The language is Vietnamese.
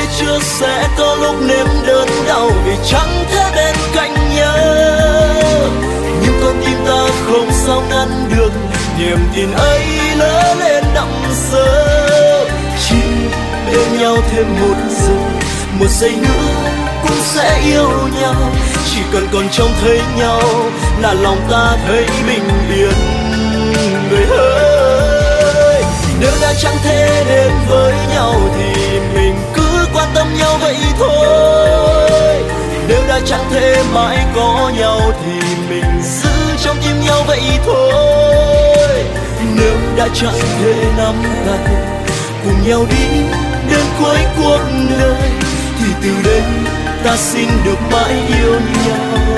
chưa sẽ có lúc nếm đớn đau vì chẳng thể bên cạnh nhau. Nhưng con tim ta không sao ngăn được niềm tin ấy lớn lên đậm sâu. Chỉ bên nhau thêm một giây nữa cũng sẽ yêu nhau. Chỉ cần còn trông thấy nhau là lòng ta thấy bình yên. Người ơi, nếu đã chẳng thể đến với nhau thì mình cứ quan tâm nhau vậy thôi. Nếu đã chẳng thể mãi có nhau thì mình giữ trong tim nhau vậy thôi. Nếu đã chẳng thể nắm tay cùng nhau đi đến cuối cuộc đời thì từ đây ta xin được mãi yêu nhau.